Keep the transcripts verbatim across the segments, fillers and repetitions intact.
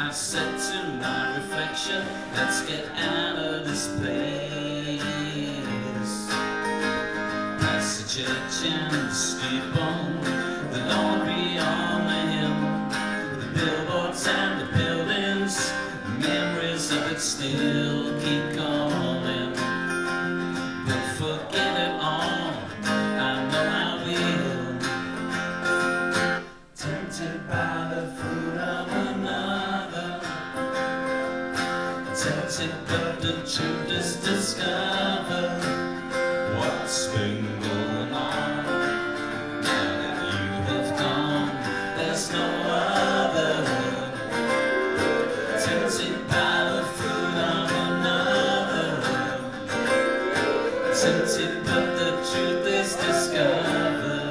I said to my reflection, let's get out of this place. Past the church and the steeple, the Lord beyond the hill, the billboards and the buildings, memories of it still keep calling. But forget it all, I know I will. Tempted by the fruit of another, tempted but the truth is discovered. What's been going on? Now that you have gone, there's no other. Tempted by the fruit of another, tempted but the truth is discovered.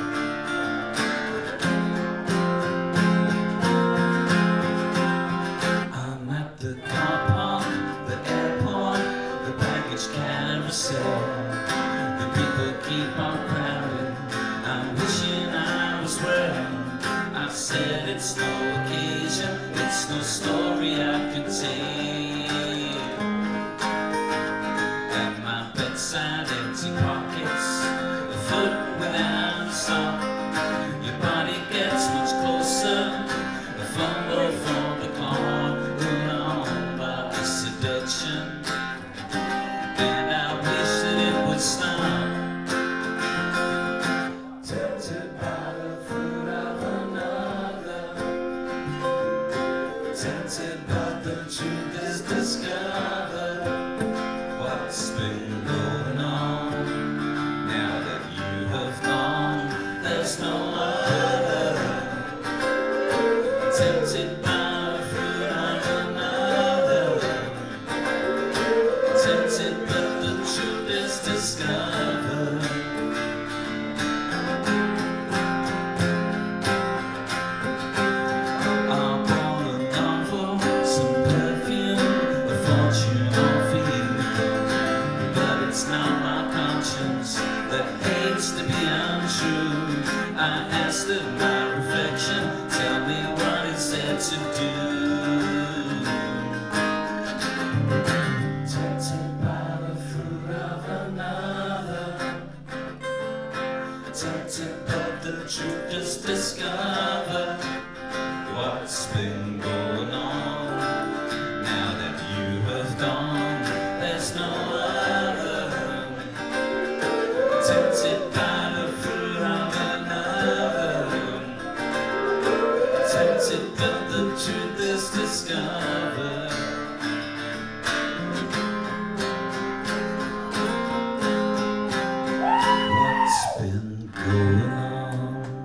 I'm at the car park, the airport, the baggage carousel. The people keep on crowding, I'm wishing I was where I said it's no occasion, it's no story I could take. At my bedside, empty pockets, a foot without a sock. Your body gets much closer, a fumble for the car, run on by the seduction. And I wish that it would stop. Tempted by the fruit of another, tempted but the truth is discovered. What's been going on? Now that you have gone, there's no other. Tempted by the fruit of another, tempted but the truth is discovered. I bought a novel, some perfume, a fortune on fee, but it's not my conscience that hates to be untrue. I asked of my reflection, tell me what is there to do. Tempted by the fruit of another, tempted but the truth is discovered. What's been going on? Now that you have gone, there's no other. Tempted by the fruit of another, tempted but the truth is discovered. What's been going on?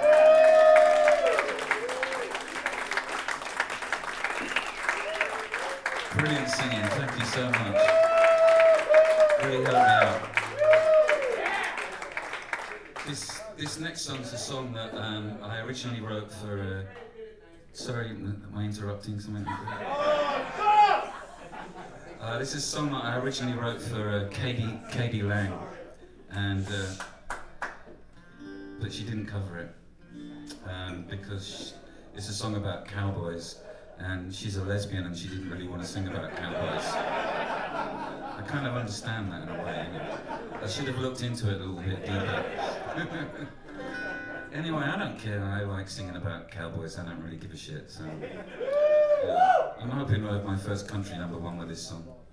Brilliant singing, thank you so much. Really helped me out. This this next song's a song that um, I originally wrote for. Uh, sorry, am I interrupting something? Uh, this is a song that I originally wrote for uh, Katie Katie Lang, and uh, but she didn't cover it um, because she, it's a song about cowboys. And she's a lesbian and she didn't really want to sing about cowboys. I kind of understand that in a way, you know. I should have looked into it a little bit deeper. Anyway, I don't care, I like singing about cowboys, I don't really give a shit, so... Yeah. I'm hoping to have my first country number one with this song.